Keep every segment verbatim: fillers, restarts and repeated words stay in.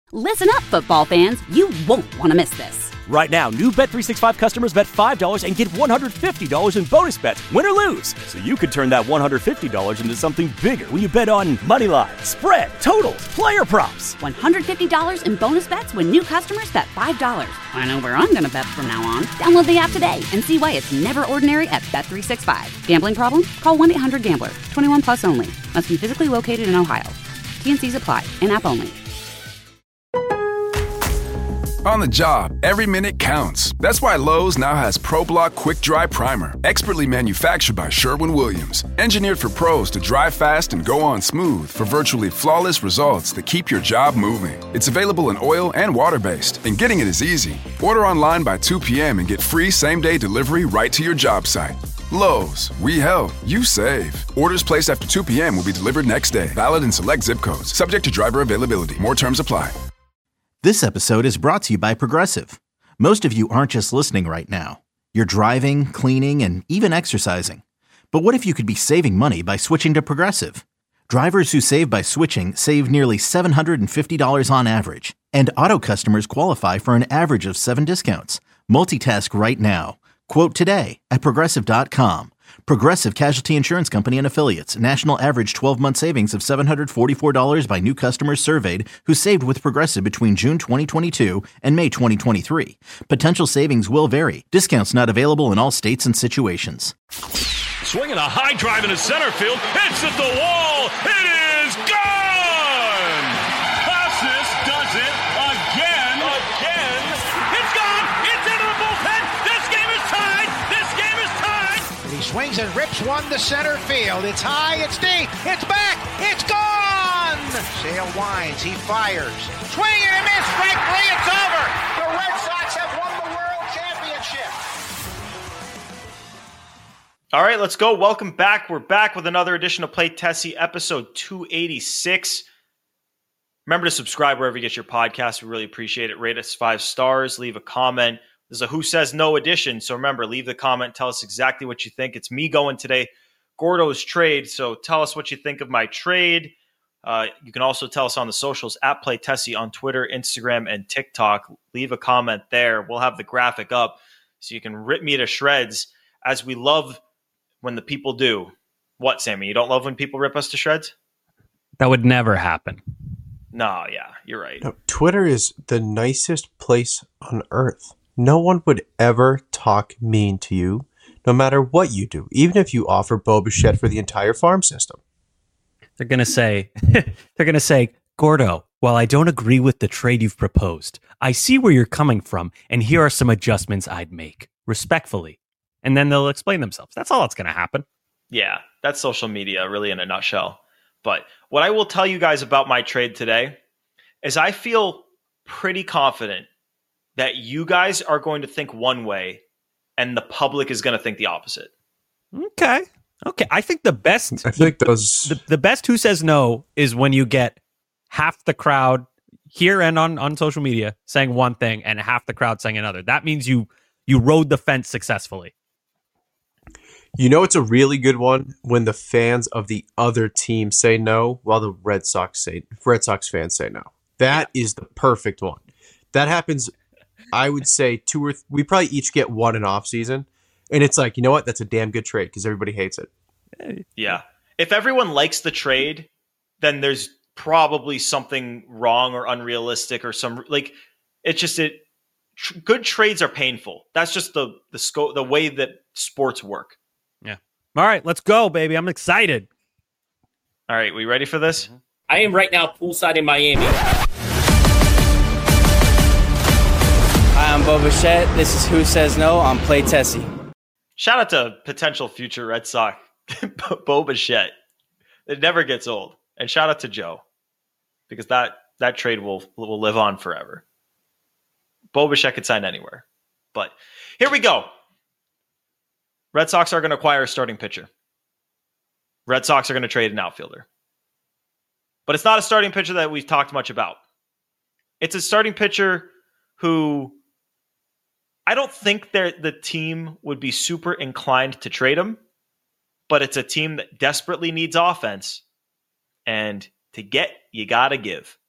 Listen up, football fans. You won't want to miss this. Right now, new Bet three sixty-five customers bet five dollars and get one hundred fifty dollars in bonus bets, win or lose. So you could turn that one hundred fifty dollars into something bigger when you bet on money line, spread, totals, player props. one hundred fifty dollars in bonus bets when new customers bet five dollars. I know where I'm going to bet from now on. Download the app today and see why it's never ordinary at Bet three sixty-five. Gambling problem? Call one eight hundred gambler. twenty-one plus only. Must be physically located in Ohio. T and C's apply. In-app only. On the job, every minute counts. That's why Lowe's now has ProBlock Quick Dry Primer, expertly manufactured by Sherwin-Williams. Engineered for pros to dry fast and go on smooth for virtually flawless results that keep your job moving. It's available in oil and water-based, and getting it is easy. Order online by two p.m. and get free same-day delivery right to your job site. Lowe's, we help, you save. Orders placed after two p.m. will be delivered next day. Valid in select zip codes. Subject to driver availability. More terms apply. This episode is brought to you by Progressive. Most of you aren't just listening right now. You're driving, cleaning, and even exercising. But what if you could be saving money by switching to Progressive? Drivers who save by switching save nearly seven hundred fifty dollars on average. And auto customers qualify for an average of seven discounts. Multitask right now. Quote today at Progressive dot com. Progressive Casualty Insurance Company and Affiliates. National average twelve-month savings of seven hundred forty-four dollars by new customers surveyed who saved with Progressive between June twenty twenty-two and May twenty twenty-three. Potential savings will vary. Discounts not available in all states and situations. Swinging a high drive into center field. Hits at the wall. It is gone! Casas does it again. Again. It's gone! It's into the bullpen! This game is tied! This game is tied! He swings and rips one to center field. It's high, it's deep, it's back, it's gone! Sale winds, he fires. Swing and a miss, strike three, it's over! The Red Sox have won the World Championship! All right, let's go. Welcome back. We're back with another edition of Play Tessie, episode two eighty-six. Remember to subscribe wherever you get your podcasts. We really appreciate it. Rate us five stars. Leave a comment. This is a Who Says No edition, so remember, leave the comment. Tell us exactly what you think. It's me going today. Gordo's trade, so tell us what you think of my trade. Uh, you can also tell us on the socials, at Play Tessie on Twitter, Instagram, and TikTok. Leave a comment there. We'll have the graphic up so you can rip me to shreds, as we love when the people do. What, Sammy? You don't love when people rip us to shreds? That would never happen. No, yeah, you're right. No, Twitter is the nicest place on earth. No one would ever talk mean to you, no matter what you do, even if you offer Bo Bichette for the entire farm system. They're going to say, they're going to say, Gordo, while I don't agree with the trade you've proposed, I see where you're coming from, and here are some adjustments I'd make, respectfully. And then they'll explain themselves. That's all that's going to happen. Yeah, that's social media, really, in a nutshell. But what I will tell you guys about my trade today is I feel pretty confident that you guys are going to think one way and the public is going to think the opposite. Okay. Okay. I think the best, I think those the, the best Who Says No is when you get half the crowd here and on, on social media saying one thing and half the crowd saying another. That means you, you rode the fence successfully. You know, it's a really good one when the fans of the other team say no, while the Red Sox say Red Sox fans say no. That yeah. is the perfect one. That happens. I would say two or th- we probably each get one in off season, and it's like, you know what? That's a damn good trade because everybody hates it. Yeah. If everyone likes the trade, then there's probably something wrong or unrealistic or some like it's just it. Tr- good trades are painful. That's just the the scope, the way that sports work. Yeah. All right, let's go, baby. I'm excited. All right, we ready for this? I am right now poolside in Miami. Hi, I'm Bo Bichette. This is Who Says No on Play Tessie. Shout out to potential future Red Sox, Bo Bichette. It never gets old. And shout out to Joe, because that, that trade will will live on forever. Bo Bichette could sign anywhere. But here we go. Red Sox are going to acquire a starting pitcher. Red Sox are going to trade an outfielder. But it's not a starting pitcher that we've talked much about. It's a starting pitcher who I don't think the team would be super inclined to trade him, but it's a team that desperately needs offense. And to get, you got to give.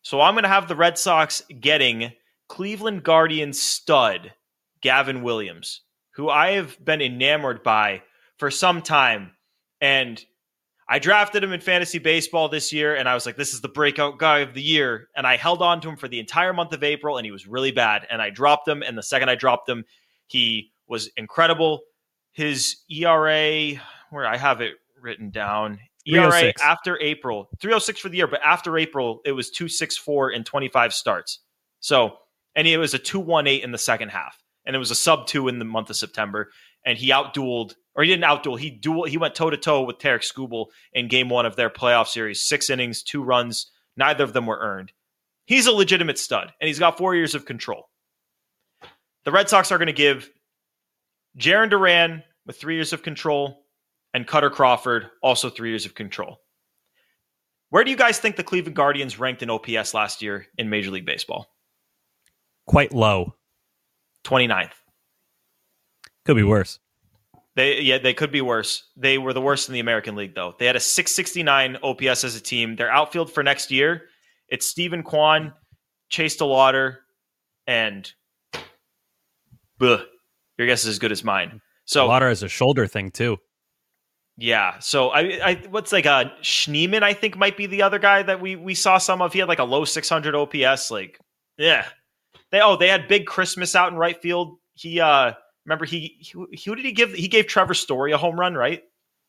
So I'm going to have the Red Sox getting Cleveland Guardians stud Gavin Williams, who I have been enamored by for some time. And I drafted him in fantasy baseball this year, and I was like, this is the breakout guy of the year. And I held on to him for the entire month of April, and he was really bad. And I dropped him, and the second I dropped him, he was incredible. His E R A, where I have it written down, E R A after April, three oh six for the year, but after April, it was two sixty-four in twenty-five starts. So, and it was a two eighteen in the second half, and it was a sub two in the month of September. And he outdueled, or he didn't outduel, he duel, he went toe to toe with Tarek Skubal in game one of their playoff series. Six innings, two runs, neither of them were earned. He's a legitimate stud, and he's got four years of control. The Red Sox are going to give Jarren Duran with three years of control, and Cutter Crawford, also three years of control. Where do you guys think the Cleveland Guardians ranked in O P S last year in Major League Baseball? Quite low. twenty-ninth. Could be worse. They yeah, they could be worse. They were the worst in the American League, though. They had a six sixty-nine O P S as a team. Their outfield for next year, it's Stephen Kwan, Chase DeLauder, and bleh, your guess is as good as mine. So DeLauder has a shoulder thing, too. Yeah, so I, I what's like a Schneemann, I think, might be the other guy that we we saw some of. He had like a low six hundred O P S. Like, yeah, they oh they had Big Christmas out in right field. He uh remember he, he who did he give? He gave Trevor Story a home run, right?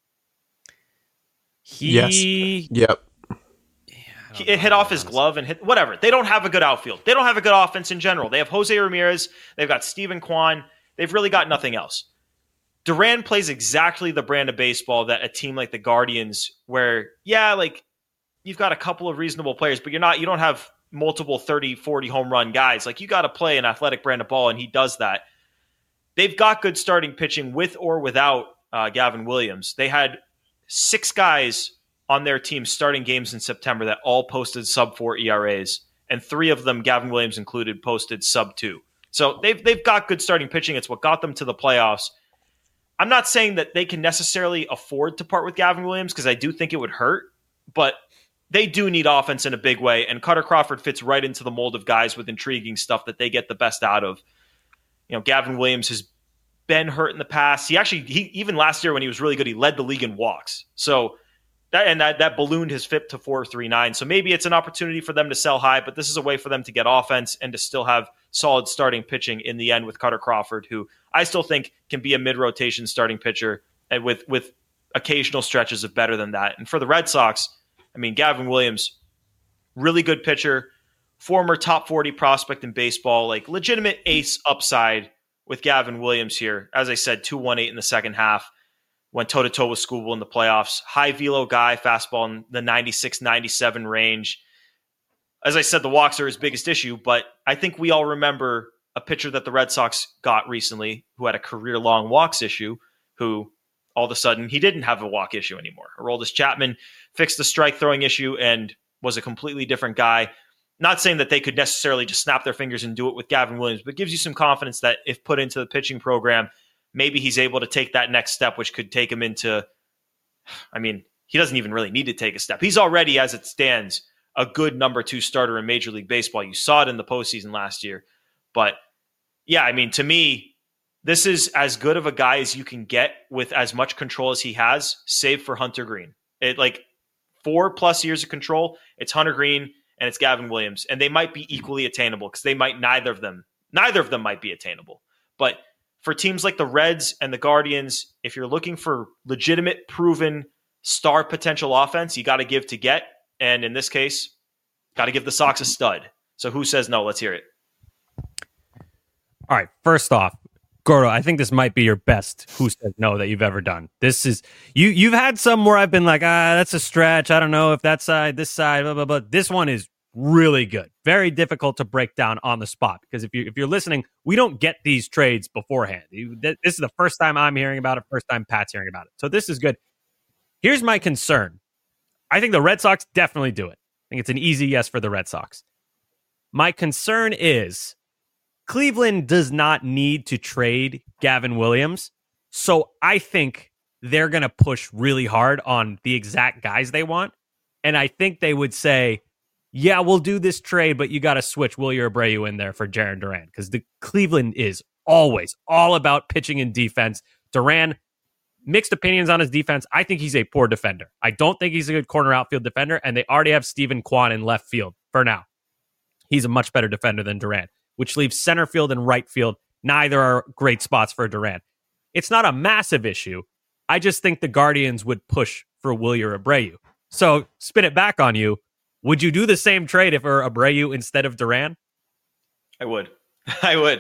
He yes. Yep. He, it hit off his glove and hit whatever. They don't have a good outfield. They don't have a good offense in general. They have Jose Ramirez. They've got Stephen Kwan. They've really got nothing else. Duran plays exactly the brand of baseball that a team like the Guardians, where, yeah, like you've got a couple of reasonable players, but you're not, you don't have multiple thirty, forty home run guys. Like you got to play an athletic brand of ball, and he does that. They've got good starting pitching with or without uh, Gavin Williams. They had six guys on their team starting games in September that all posted sub four E R As, and three of them, Gavin Williams included, posted sub two. So they've they've got good starting pitching. It's what got them to the playoffs. I'm not saying that they can necessarily afford to part with Gavin Williams, because I do think it would hurt, but they do need offense in a big way, and Cutter Crawford fits right into the mold of guys with intriguing stuff that they get the best out of. You know, Gavin Williams has been hurt in the past. He actually, he even last year when he was really good, he led the league in walks. So that and that, that ballooned his F I P to four three nine. So maybe it's an opportunity for them to sell high, but this is a way for them to get offense and to still have solid starting pitching in the end with Cutter Crawford, who I still think can be a mid-rotation starting pitcher, and with with occasional stretches of better than that. And for the Red Sox, I mean, Gavin Williams, really good pitcher, former top forty prospect in baseball, like legitimate ace upside with Gavin Williams here. As I said, two eighteen in the second half, went toe-to-toe with Skubal in the playoffs. High velo guy, fastball in the ninety-six, ninety-seven range. As I said, the walks are his biggest issue, but I think we all remember a pitcher that the Red Sox got recently who had a career-long walks issue, who all of a sudden he didn't have a walk issue anymore. Aroldis Chapman fixed the strike-throwing issue and was a completely different guy. Not saying that they could necessarily just snap their fingers and do it with Gavin Williams, but gives you some confidence that if put into the pitching program, maybe he's able to take that next step, which could take him into, I mean, he doesn't even really need to take a step. He's already, as it stands, a good number two starter in Major League Baseball. You saw it in the postseason last year. But yeah, I mean, to me, this is as good of a guy as you can get with as much control as he has, save for Hunter Green. It like four plus years of control. It's Hunter Green and it's Gavin Williams, and they might be equally attainable because they might neither of them, neither of them might be attainable. But for teams like the Reds and the Guardians, if you're looking for legitimate, proven star potential offense, you got to give to get. And in this case, got to give the Sox a stud. So who says no? Let's hear it. All right. First off, Gordo, I think this might be your best who says no that you've ever done. This is you. You've had some where I've been like, ah, that's a stretch. I don't know if that side, this side, blah blah blah. This one is really good. Very difficult to break down on the spot because if you if you're listening, we don't get these trades beforehand. You, this is the first time I'm hearing about it. First time Pat's hearing about it. So this is good. Here's my concern. I think the Red Sox definitely do it. I think it's an easy yes for the Red Sox. My concern is Cleveland does not need to trade Gavin Williams. So I think they're going to push really hard on the exact guys they want. And I think they would say, yeah, we'll do this trade, but you got to switch Wilyer Abreu in there for Jarren Duran because the Cleveland is always all about pitching and defense. Duran, mixed opinions on his defense. I think he's a poor defender. I don't think he's a good corner outfield defender, and they already have Steven Kwan in left field for now. He's a much better defender than Duran, which leaves center field and right field. Neither are great spots for Duran. It's not a massive issue. I just think the Guardians would push for Wilyer Abreu. So spin it back on you. Would you do the same trade if it were Abreu instead of Duran? I would. I would.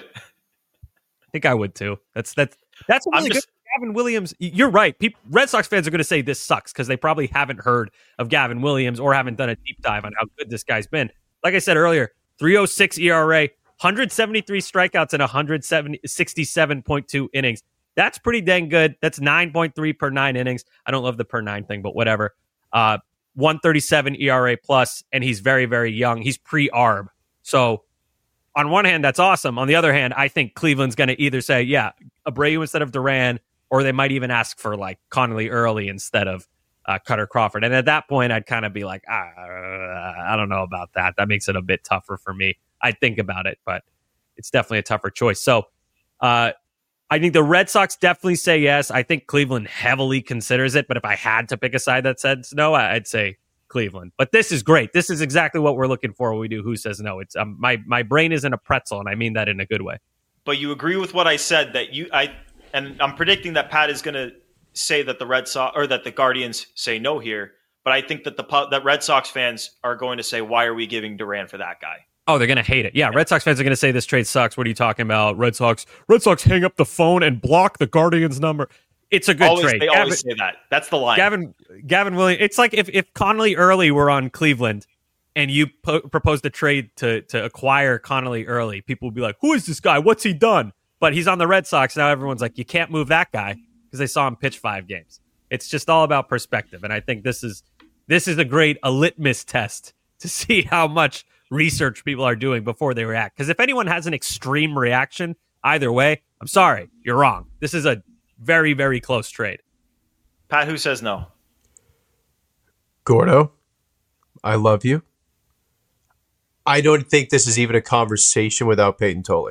I think I would too. That's that's that's a really I'm just, good. Gavin Williams. You're right. People, Red Sox fans are going to say this sucks because they probably haven't heard of Gavin Williams or haven't done a deep dive on how good this guy's been. Like I said earlier, three oh six E R A, one hundred seventy-three strikeouts in one sixty-seven point two innings. That's pretty dang good. That's nine point three per nine innings. I don't love the per nine thing, but whatever. Uh, one thirty-seven E R A plus, and he's very, very young. He's pre-A R B. So on one hand, that's awesome. On the other hand, I think Cleveland's going to either say, yeah, Abreu instead of Duran, or they might even ask for like Connolly Early instead of uh, Cutter Crawford. And at that point, I'd kind of be like, ah, I don't know about that. That makes it a bit tougher for me. I'd think about it, but it's definitely a tougher choice. So uh, I think the Red Sox definitely say yes. I think Cleveland heavily considers it. But if I had to pick a side that says no, I'd say Cleveland. But this is great. This is exactly what we're looking for when we do Who Says No. It's um, my my brain is in a pretzel, and I mean that in a good way. But you agree with what I said that you I and I'm predicting that Pat is going to say that the Red Sox or that the Guardians say no here. But I think that the that Red Sox fans are going to say, why are we giving Duran for that guy? Oh, they're going to hate it. Yeah, Red Sox fans are going to say this trade sucks. What are you talking about? Red Sox Red Sox hang up the phone and block the Guardians number. It's a good always, trade. They Gavin, always say that. That's the line. Gavin Gavin Williams. It's like if, if Connolly Early were on Cleveland and you po- proposed a trade to to acquire Connolly Early, people would be like, who is this guy? What's he done? But he's on the Red Sox. Now everyone's like, you can't move that guy because they saw him pitch five games. It's just all about perspective. And I think this is this is a great a litmus test to see how much research people are doing before they react. Because if anyone has an extreme reaction either way, I'm sorry, you're wrong. This is a very, very close trade. Pat, who says no? Gordo, I love you. I don't think this is even a conversation without Peyton Tolley.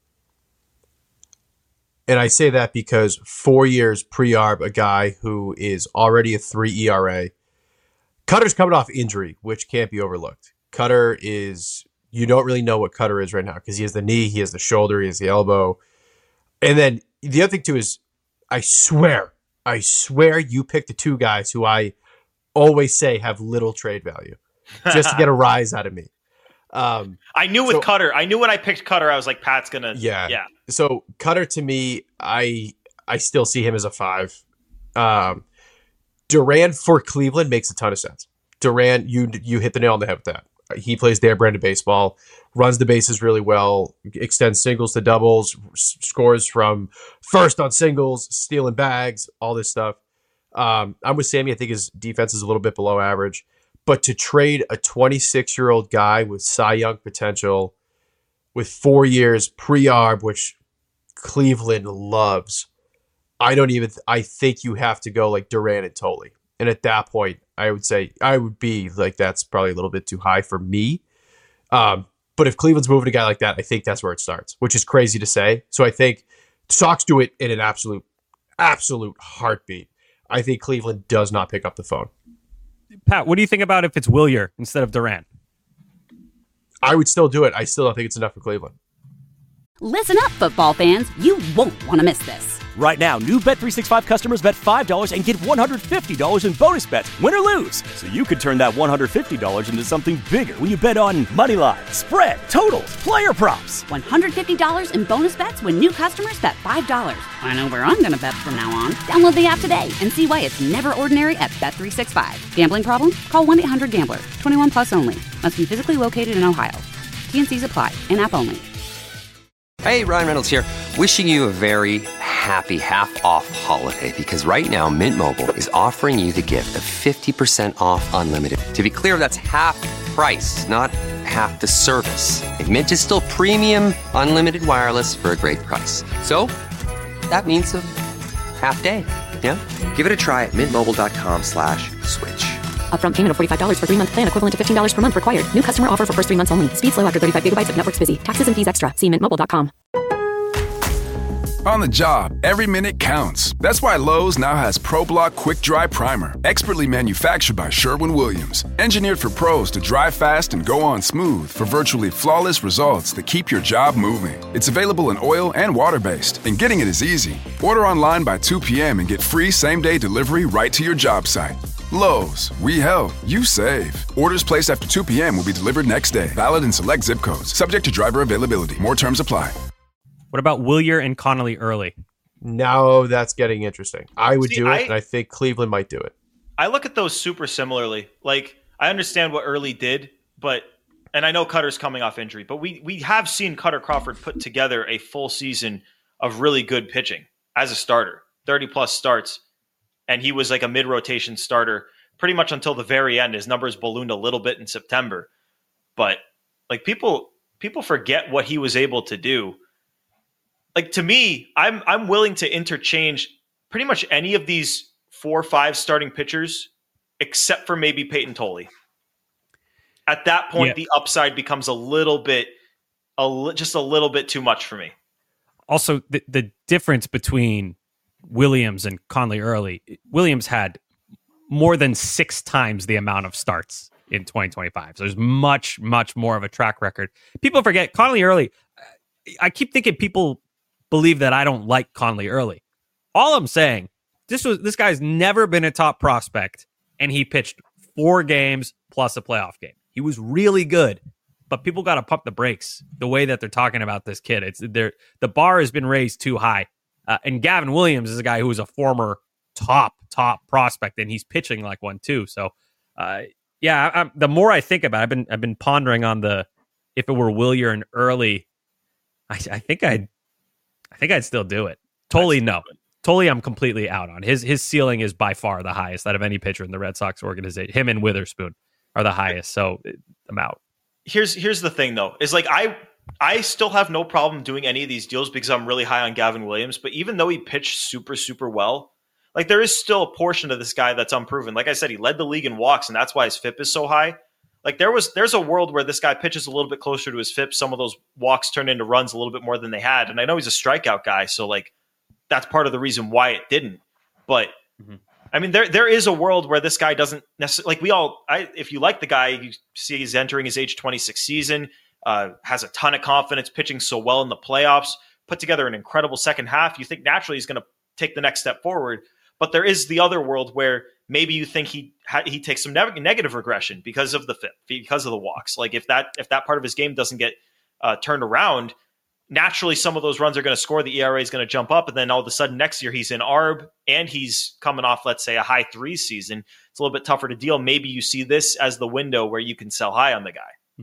And I say that because four years pre-A R B, a guy who is already a three E R A. Cutter's coming off injury, which can't be overlooked. Cutter is, you don't really know what Cutter is right now because he has the knee, he has the shoulder, he has the elbow. And then the other thing too is, I swear, I swear you picked the two guys who I always say have little trade value just to get a rise out of me. Um, I knew with so, Cutter, I knew when I picked Cutter, I was like, Pat's going to, yeah. yeah. So Cutter to me, I I still see him as a five. Um, Duran for Cleveland makes a ton of sense. Duran, you you hit the nail on the head with that. He plays their brand of baseball, runs the bases really well, extends singles to doubles, scores from first on singles, stealing bags, all this stuff. Um, I'm with Sammy. I think his defense is a little bit below average. But to trade a twenty-six-year-old guy with Cy Young potential with four years pre-A R B, which Cleveland loves, I don't even – I think you have to go like Duran and Tolley. And at that point, I would say I would be like, that's probably a little bit too high for me. Um, but if Cleveland's moving a guy like that, I think that's where it starts, which is crazy to say. So I think Sox do it in an absolute, absolute heartbeat. I think Cleveland does not pick up the phone. Pat, what do you think about if it's Wilyer instead of Duran? I would still do it. I still don't think it's enough for Cleveland. Listen up, football fans. You won't want to miss this. Right now, new Bet three sixty-five customers bet five dollars and get one hundred fifty dollars in bonus bets, win or lose. So you could turn that one hundred fifty dollars into something bigger when you bet on money line, spread, totals, player props. one hundred fifty dollars in bonus bets when new customers bet five dollars. I know where I'm going to bet from now on. Download the app today and see why it's never ordinary at Bet three sixty-five. Gambling problem? Call one eight hundred gambler. twenty-one plus only. Must be physically located in Ohio. T and C's apply. In-app only. Hey, Ryan Reynolds here. Wishing you a very happy half-off holiday because right now Mint Mobile is offering you the gift of fifty percent off unlimited. To be clear, that's half price, not half the service. And Mint is still premium unlimited wireless for a great price. So that means a half day. Yeah? Give it a try at mintmobile.com slash switch. Upfront payment of forty-five dollars for three-month plan equivalent to fifteen dollars per month required. New customer offer for first three months only. Speed slow after thirty-five gigabytes if network's busy. Taxes and fees extra. See mint mobile dot com. On the job, every minute counts. That's why Lowe's now has ProBlock Quick Dry Primer, expertly manufactured by Sherwin-Williams. Engineered for pros to dry fast and go on smooth for virtually flawless results that keep your job moving. It's available in oil and water-based, and getting it is easy. Order online by two p.m. and get free same-day delivery right to your job site. Lowe's, we help, you save. Orders placed after two p.m. will be delivered next day. Valid in select zip codes. Subject to driver availability. More terms apply. What about Wilyer and Connolly early? Now that's getting interesting. I would See, do it, I- and I think Cleveland might do it. I look at those super similarly. Like, I understand what Early did, but and I know Cutter's coming off injury, but we we have seen Cutter Crawford put together a full season of really good pitching as a starter, thirty plus starts, and he was like a mid-rotation starter pretty much until the very end. His numbers ballooned a little bit in September, but like people people forget what he was able to do. Like, to me, I'm I'm willing to interchange pretty much any of these four or five starting pitchers, except for maybe Peyton Tolley. At that point, Yeah. the upside becomes a little bit, a li- just a little bit too much for me. Also, the, the difference between Williams and Conley early, Williams had more than six times the amount of starts in twenty twenty-five. So there's much, much more of a track record. People forget Conley early. I keep thinking people believe that I don't like Conley early. All I'm saying, this was this guy's never been a top prospect, and he pitched four games plus a playoff game. He was really good, but people got to pump the brakes the way that they're talking about this kid. It's there. The bar has been raised too high. Uh, and Gavin Williams is a guy who was a former top, top prospect, and he's pitching like one too. So, uh, yeah, I, I'm, the more I think about it, I've been I've been pondering on the if it were Wilyer and early, I, I think I'd I think I'd still do it. Totally no. Totally, I'm completely out on. His his ceiling is by far the highest out of any pitcher in the Red Sox organization. Him and Witherspoon are the highest, so I'm out. Here's here's the thing though, is like I I still have no problem doing any of these deals because I'm really high on Gavin Williams. But even though he pitched super super well, like there is still a portion of this guy that's unproven. Like I said, he led the league in walks, and that's why his F I P is so high. Like there was there's a world where this guy pitches a little bit closer to his F I P. Some of those walks turned into runs a little bit more than they had, and I know he's a strikeout guy, so like that's part of the reason why it didn't. But mm-hmm. I mean, there there is a world where this guy doesn't necessarily like we all. I, if you like the guy, you see he's entering his age twenty-six season, uh, has a ton of confidence, pitching so well in the playoffs, put together an incredible second half. You think naturally he's going to take the next step forward. But there is the other world where maybe you think he ha- he takes some ne- negative regression because of the F I P, because of the walks. Like if that if that part of his game doesn't get uh, turned around, naturally some of those runs are going to score. The E R A is going to jump up, and then all of a sudden next year he's in A R B and he's coming off, let's say, a high three season. It's a little bit tougher to deal. Maybe you see this as the window where you can sell high on the guy.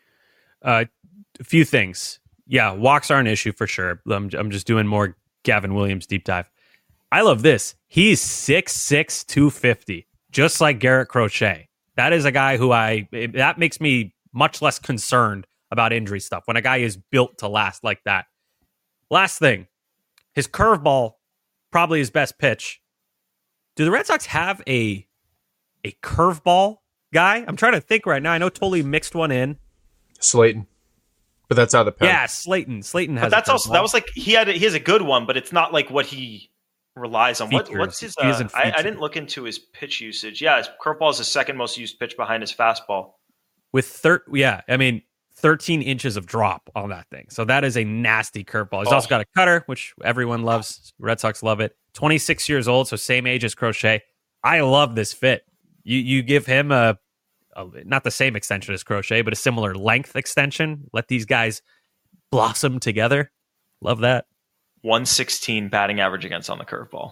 Uh, a few things. Yeah, walks are an issue for sure. I'm, I'm just doing more Gavin Williams deep dive. I love this. He's six six, two fifty, just like Garrett Crochet. That is a guy who I, it, that makes me much less concerned about injury stuff when a guy is built to last like that. Last thing, his curveball, probably his best pitch. Do the Red Sox have a a curveball guy? I'm trying to think right now. I know Tolley mixed one in. Slayton. But that's out of the pen. Yeah, Slayton. Slayton has But that's a also, that was like, he had, a, he has a good one, but it's not like what he relies on. What, what's his, uh, I, I didn't look into his pitch usage. Yeah, his curveball is the second most used pitch behind his fastball. With thir- yeah, I mean, thirteen inches of drop on that thing. So that is a nasty curveball. He's Oh. also got a cutter, which everyone loves. Red Sox love it. twenty-six years old, so same age as Crochet. I love this fit. You you give him a, a not the same extension as Crochet, but a similar length extension. Let these guys blossom together. Love that. one sixteen batting average against on the curveball.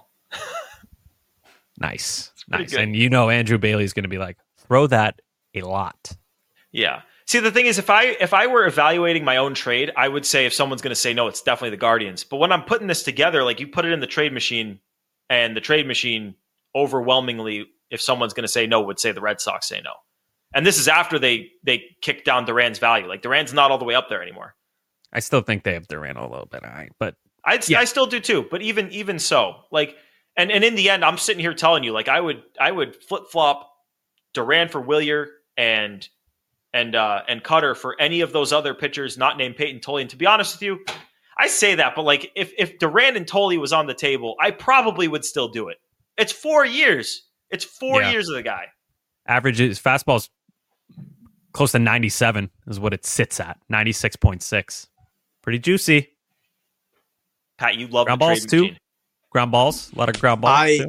Nice. pretty Nice. good. And you know Andrew Bailey's going to be like, throw that a lot. Yeah. See, the thing is, if I if I were evaluating my own trade, I would say if someone's going to say no, it's definitely the Guardians. But when I'm putting this together, like you put it in the trade machine, and the trade machine overwhelmingly, if someone's going to say no, would say the Red Sox say no. And this is after they they kicked down Duran's value. Like Duran's not all the way up there anymore. I still think they have Duran a little bit high, but I'd, Yeah. I still do too. But even even so, like, and and in the end, I'm sitting here telling you, like, I would I would flip flop Duran for Wilyer and and uh, and Cutter for any of those other pitchers not named Peyton Tolley. And to be honest with you, I say that, but like if if Duran and Tolley was on the table, I probably would still do it. It's four years. It's four Yeah. years of the guy. Average is fastball's close to ninety-seven is what it sits at. ninety-six point six. Pretty juicy. Pat, you love Ground the balls trade too. machine. Ground balls. A lot of ground balls I- too.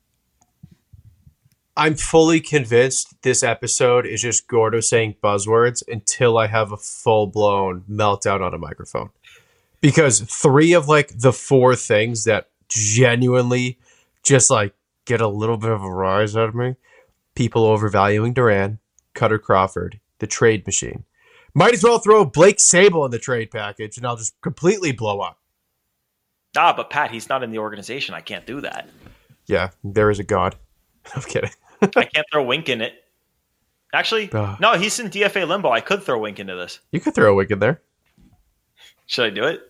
I'm fully convinced this episode is just Gordo saying buzzwords until I have a full blown meltdown on a microphone. Because three of like the four things that genuinely just like get a little bit of a rise out of me: people overvaluing Duran, Cutter Crawford, the trade machine. Might as well throw Blake Sable in the trade package and I'll just completely blow up. Ah, but Pat, he's not in the organization. I can't do that. Yeah, there is a God. I'm kidding. I can't throw Wink in it. Actually, Ugh. no, he's in D F A limbo. I could throw Wink into this. You could throw a wig in there. Should I do it?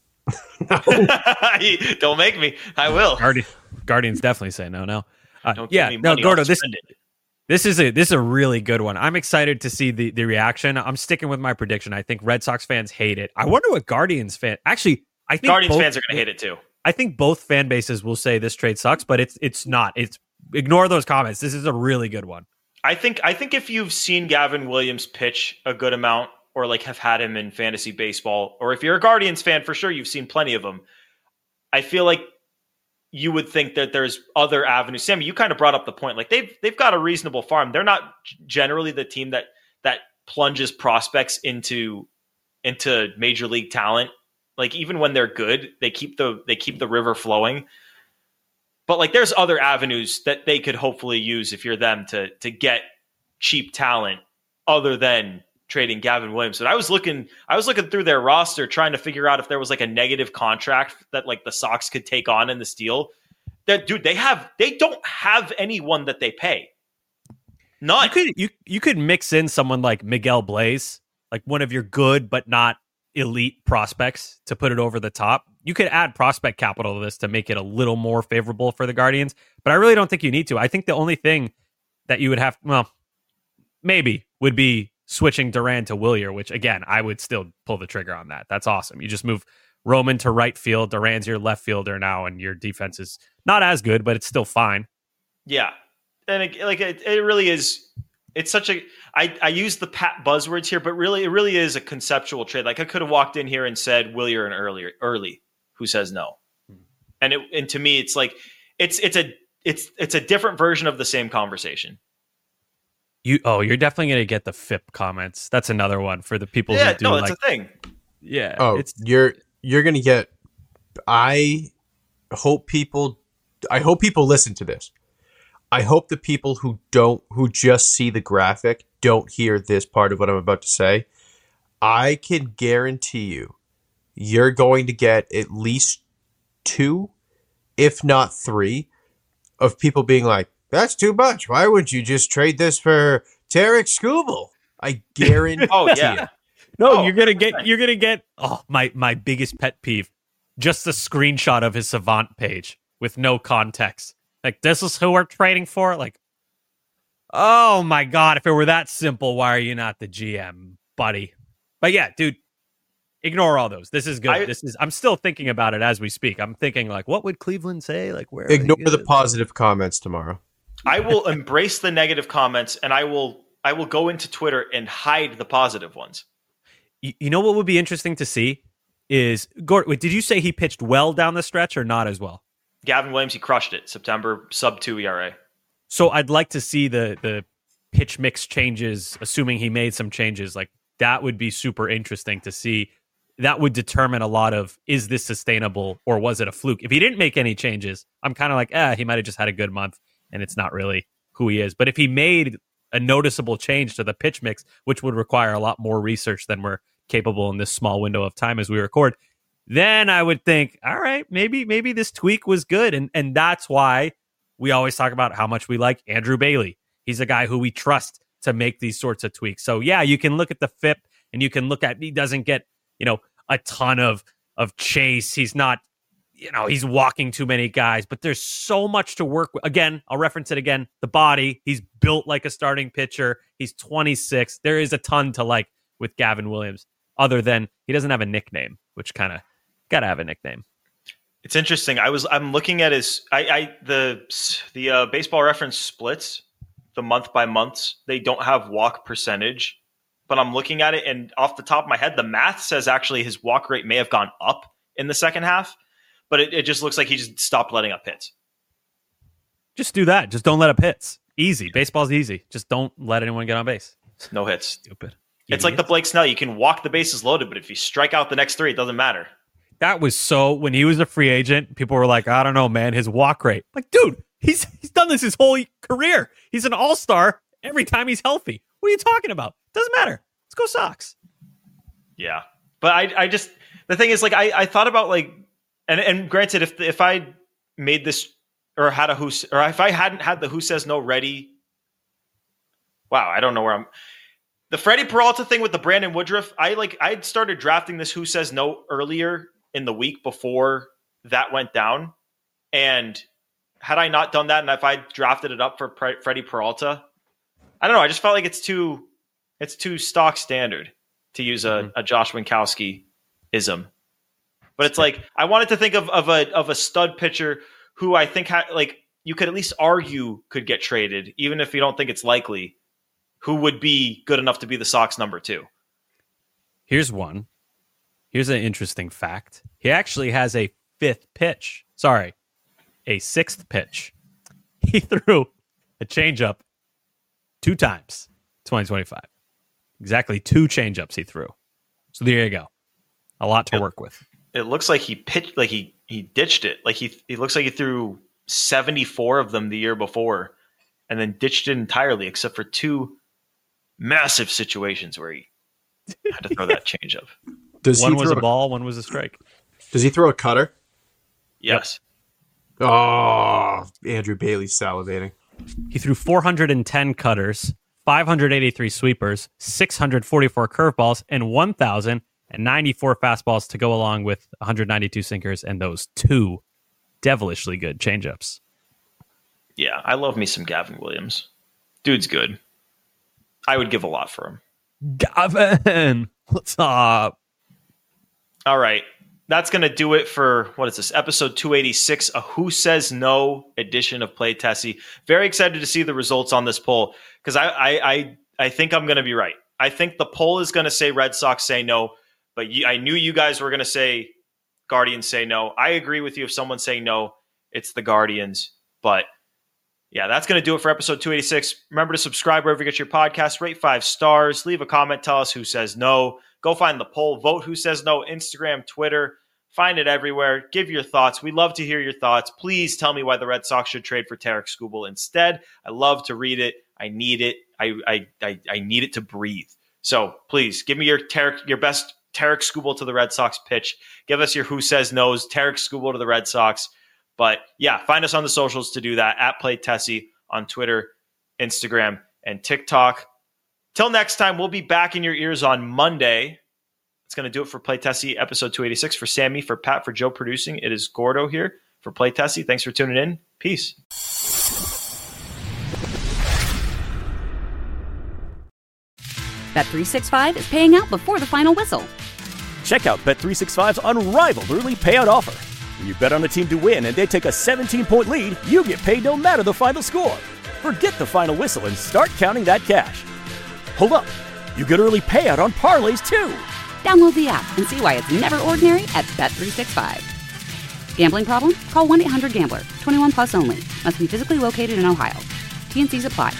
Don't make me. I will. Guardi- Guardians definitely say no, no. Uh, Don't yeah, give me no, money, I'll Gordo, this spend it. this is a this is a really good one. I'm excited to see the the reaction. I'm sticking with my prediction. I think Red Sox fans hate it. I wonder what Guardians fan actually. I think Guardians both- fans are going to hate it too. I think both fan bases will say this trade sucks, but it's it's not. It's ignore those comments. This is a really good one. I think I think if you've seen Gavin Williams pitch a good amount, or like have had him in fantasy baseball, or if you're a Guardians fan, for sure you've seen plenty of them. I feel like you would think that there's other avenues. Sammy, you kind of brought up the point. Like they've they've got a reasonable farm. They're not generally the team that that plunges prospects into into major league talent. Like even when they're good, they keep the they keep the river flowing. But like there's other avenues that they could hopefully use if you're them to to get cheap talent other than trading Gavin Williams. But I was looking I was looking through their roster trying to figure out if there was like a negative contract that like the Sox could take on in this deal. That dude, they have they don't have anyone that they pay. None. You could you you could mix in someone like Miguel Blaze, like one of your good but not elite prospects, to put it over the top. You could add prospect capital to this to make it a little more favorable for the Guardians, but I really don't think you need to. I think the only thing that you would have, well, maybe would be switching Duran to Wilyer, which again, I would still pull the trigger on that. That's awesome. You just move Roman to right field, Duran's your left fielder now, and your defense is not as good, but it's still fine. Yeah. And it, like it, it really is. It's such a. I I use the Pat buzzwords here, but really, it really is a conceptual trade. Like I could have walked in here and said Wilyer and earlier early. Who says no? And it and to me, it's like it's it's a it's it's a different version of the same conversation. You oh, you're definitely gonna get the F I P comments. That's another one for the people Yeah, who do no, that's like, a thing. Yeah. Oh, it's you're you're gonna get. I hope people. I hope people listen to this. I hope the people who don't, who just see the graphic, don't hear this part of what I'm about to say. I can guarantee you, you're going to get at least two, if not three, of people being like, "That's too much. Why would you just trade this for Tarek Skubal?" I guarantee. Oh yeah. No, Oh, you're gonna get you're gonna get oh my my biggest pet peeve. Just a screenshot of his Savant page with no context. Like, this is who we're trading for? Like, oh my god, if it were that simple, why are you not the G M, buddy? But yeah, dude, ignore all those. This is good. I- this is I'm still thinking about it as we speak. I'm thinking like, what would Cleveland say? Like, where are Ignore they the gonna- positive comments tomorrow. I will embrace the negative comments, and I will I will go into Twitter and hide the positive ones. You, you know what would be interesting to see is Gord. Wait, did you say he pitched well down the stretch or not as well? Gavin Williams, he crushed it. September sub two E R A. So I'd like to see the the pitch mix changes, assuming he made some changes. Like, that would be super interesting to see. That would determine a lot of, is this sustainable or was it a fluke? If he didn't make any changes, I'm kind of like, eh, he might have just had a good month and it's not really who he is. But if he made a noticeable change to the pitch mix, which would require a lot more research than we're capable in this small window of time as we record, then I would think, all right, maybe maybe this tweak was good. And and that's why we always talk about how much we like Andrew Bailey. He's a guy who we trust to make these sorts of tweaks. So yeah, you can look at the F I P and you can look at, he doesn't get, you know, a ton of of chase. He's not you know, he's walking too many guys, but there's so much to work with. Again, I'll reference it again. The body, he's built like a starting pitcher. He's twenty-six. There is a ton to like with Gavin Williams, other than he doesn't have a nickname, which kind of got to have a nickname. It's interesting. I was I'm looking at his I, I the the uh, Baseball Reference splits the month by months. They don't have walk percentage, but I'm looking at it, and off the top of my head, the math says actually his walk rate may have gone up in the second half, but it, it just looks like he just stopped letting up hits. Just do that. Just don't let up hits. Easy. Baseball's easy. Just don't let anyone get on base. No hits. Stupid. It's like the Blake Snell. You can walk the bases loaded, but if you strike out the next three, it doesn't matter. That was so, when he was a free agent, people were like, I don't know, man, his walk rate. Like, dude, he's he's done this his whole career. He's an all-star every time he's healthy. What are you talking about? Doesn't matter. Let's go Sox. Yeah. But I I just, the thing is, like, I, I thought about, like, and, and granted, if if I made this, or had a who, or if I hadn't had the Who Says No ready, wow, I don't know where I'm. The Freddie Peralta thing with the Brandon Woodruff, I like, I started drafting this Who Says No earlier in the week before that went down. And had I not done that, and if I drafted it up for Pre- Freddie Peralta, I don't know. I just felt like it's too, it's too stock standard, to use a, mm-hmm. a Josh Winkowski ism. But it's like, I wanted to think of, of a, of a stud pitcher who I think ha- like you could at least argue could get traded, even if you don't think it's likely, who would be good enough to be the Sox number two. Here's one. Here's an interesting fact. He actually has a fifth pitch. Sorry, a sixth pitch. He threw a changeup two times, twenty twenty-five. Exactly two changeups he threw. So there you go. A lot to it, work with. It looks like he pitched, like he he ditched it. Like he he looks like he threw seventy-four of them the year before, and then ditched it entirely, except for two massive situations where he had to throw that changeup. Does one he was throw a ball, one was a strike. Does he throw a cutter? Yes. Yep. Oh, Andrew Bailey salivating. He threw four hundred ten cutters, five hundred eighty-three sweepers, six hundred forty-four curveballs, and one thousand ninety-four fastballs to go along with one hundred ninety-two sinkers and those two devilishly good changeups. Yeah, I love me some Gavin Williams. Dude's good. I would give a lot for him. Gavin, what's up? All right. That's going to do it for, what is this, episode two eighty-six, a Who Says No edition of Play Tessie. Very excited to see the results on this poll, because I, I, I, I think I'm going to be right. I think the poll is going to say Red Sox say no, but you, I knew you guys were going to say Guardians say no. I agree with you. If someone's saying no, it's the Guardians. But yeah, that's going to do it for episode two eighty-six. Remember to subscribe wherever you get your podcast, rate five stars, leave a comment, tell us who says no. Go find the poll, vote who says no, Instagram, Twitter, find it everywhere. Give your thoughts. We love to hear your thoughts. Please tell me why the Red Sox should trade for Tarik Skubal instead. I love to read it. I need it. I I I, I need it to breathe. So please give me your Tarik, your best Tarik Skubal to the Red Sox pitch. Give us your who says no's, Tarik Skubal to the Red Sox. But yeah, find us on the socials to do that, at Play Tessie on Twitter, Instagram, and TikTok. Till next time, we'll be back in your ears on Monday. It's going to do it for Play Tessie episode two eighty-six. For Sammy, for Pat, for Joe producing, it is Gordo here for Play Tessie. Thanks for tuning in. Peace. Bet three sixty-five is paying out before the final whistle. Check out Bet three sixty-five's unrivaled early payout offer. When you bet on a team to win and they take a seventeen-point lead, you get paid no matter the final score. Forget the final whistle and start counting that cash. Hold up. You get early payout on parlays, too. Download the app and see why it's never ordinary at Bet three sixty-five. Gambling problem? Call one eight hundred gambler. twenty-one plus only. Must be physically located in Ohio. T and C's apply.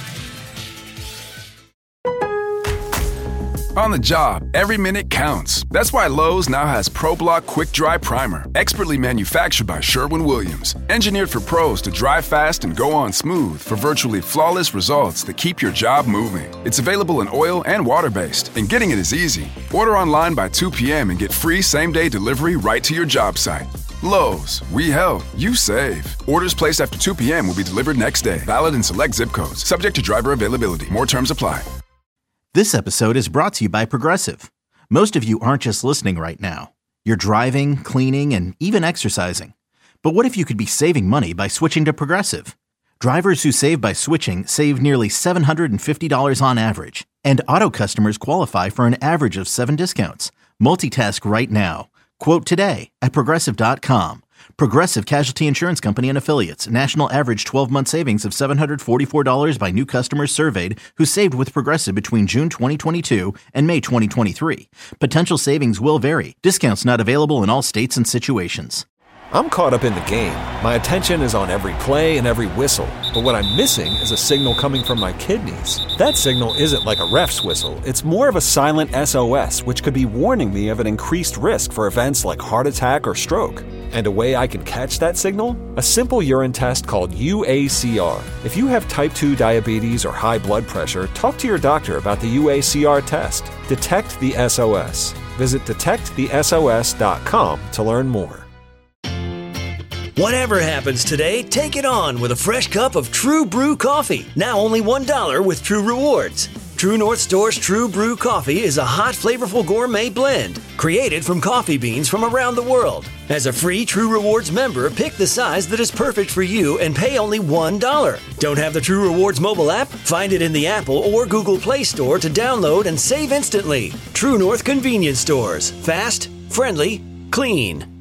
On the job, every minute counts. That's why Lowe's now has ProBlock Quick Dry Primer, expertly manufactured by Sherwin-Williams. Engineered for pros to dry fast and go on smooth for virtually flawless results that keep your job moving. It's available in oil and water-based, and getting it is easy. Order online by two p.m. and get free same-day delivery right to your job site. Lowe's, we help, you save. Orders placed after two p.m. will be delivered next day. Valid in select zip codes. Subject to driver availability. More terms apply. This episode is brought to you by Progressive. Most of you aren't just listening right now. You're driving, cleaning, and even exercising. But what if you could be saving money by switching to Progressive? Drivers who save by switching save nearly seven hundred fifty dollars on average, and auto customers qualify for an average of seven discounts. Multitask right now. Quote today at Progressive dot com. Progressive Casualty Insurance Company and Affiliates. National average twelve-month savings of seven hundred forty-four dollars by new customers surveyed who saved with Progressive between June twenty twenty-two and May twenty twenty-three. Potential savings will vary. Discounts not available in all states and situations. I'm caught up in the game. My attention is on every play and every whistle. But what I'm missing is a signal coming from my kidneys. That signal isn't like a ref's whistle. It's more of a silent S O S, which could be warning me of an increased risk for events like heart attack or stroke. And a way I can catch that signal? A simple urine test called U A C R. If you have type two diabetes or high blood pressure, talk to your doctor about the U A C R test. Detect the S O S. Visit detect the S O S dot com to learn more. Whatever happens today, take it on with a fresh cup of True Brew coffee. Now only one dollar with True Rewards. True North Store's True Brew coffee is a hot, flavorful gourmet blend created from coffee beans from around the world. As a free True Rewards member, pick the size that is perfect for you and pay only one dollar. Don't have the True Rewards mobile app? Find it in the Apple or Google Play Store to download and save instantly. True North Convenience Stores. Fast, friendly, clean.